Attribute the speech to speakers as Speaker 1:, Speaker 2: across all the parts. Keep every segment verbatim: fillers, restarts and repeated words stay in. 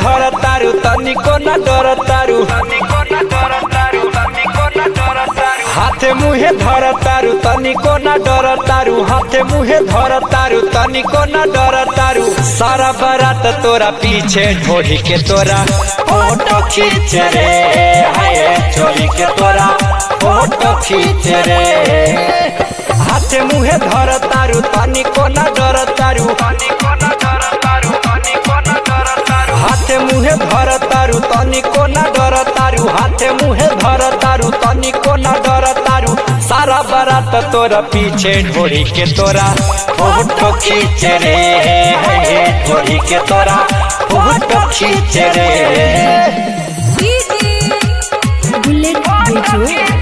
Speaker 1: धर तारू तनिको न डर तारू, हाथे मुहे धर तारू तनिको न डर तारू, हाथे मुहे धर तारू तनिको न डर तारू। सारा बारात तोरा पीछे ढोली के तोरा फोटो खींच रे, हाय चोली के तोरा फोटो खींच रे। हाथे मुहे धर तारू तनिको न डर तारू, हाथे मुहे धर तारू तनिको न डर तारू, हाथे मुहे धर तारू तनिको न डर तारू। सारा बारात तोरा पीछे ढोली के तोरा फोटो खींच रे, ढोली के तोरा फोटो खींच रे।
Speaker 2: बुलेट बेचो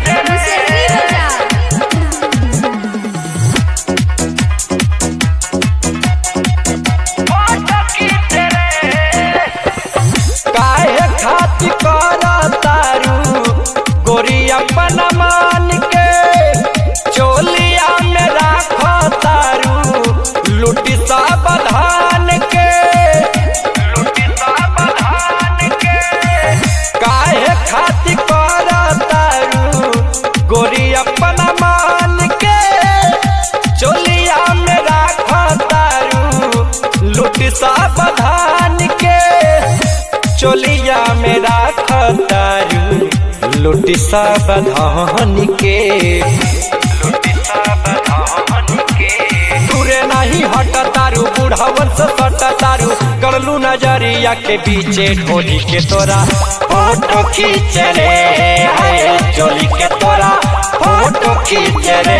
Speaker 1: काहे खातिर करा तारू गोरी अपन मान के, चोलिया में राख तारू लुटी सब धान के, लुटी सब धान के। काहे खातिर करा तारू गोरी अपन मान के, चोलिया में राख तारू लुटी सब धान के, चोलिया में राख तारू लुटी सब धान के, लुटी सब धान के। दूरे नहीं हट तारू बुढ़ावन से सट तारू, करलू नजरिया के बीचे ढोली के तोरा फोटो खींच रे, चोली के तोरा फोटो खींच रे।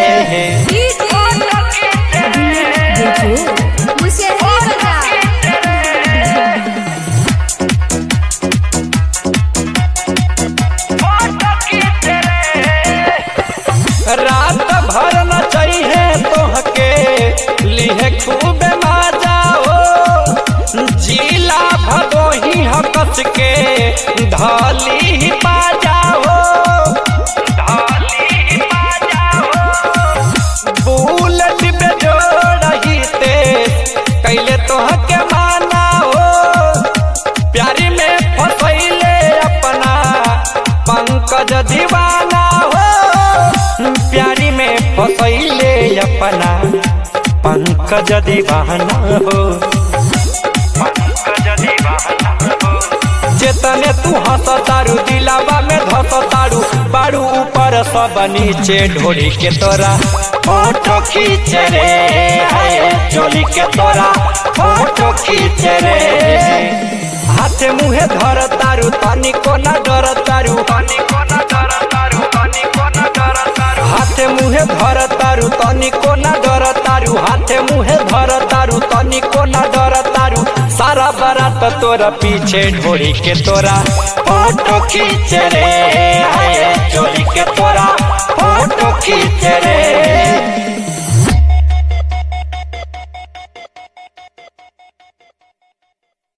Speaker 1: रात भर न चाहिए तोहके लिहे खूब मजा हो, जिला भदोही हकस के ढाली बाजा हो, ढाली बाजा हो। बुलेट पे जोड़ही ते कैले तोहके माना हो, प्यारी में फसैले अपना पंकज दीवाना हो, प्यारी में फसैले अपना पंकज दीवाना हो, पंकज दीवाना हो। जेतने तू हंस तारू दिलावा में धस तारू, बारू ऊपर सब नीचे ढोली के तोरा फोटो खींच रे, चोली के तोरा फोटो खींच रे। हाथे मुहे धर तारू तनिको न डर तारू, तनिको न डर तारू, तनिको न डर तारू। हाथे मुहे धर तारू तनिको न डर तारू, हाथे मुहे धर तारू तनिको न डर तारू। सारा बारात तोरा पीछे ढोली के तोरा फोटो खींच रे, चोली के तोरा फोटो खींच रे।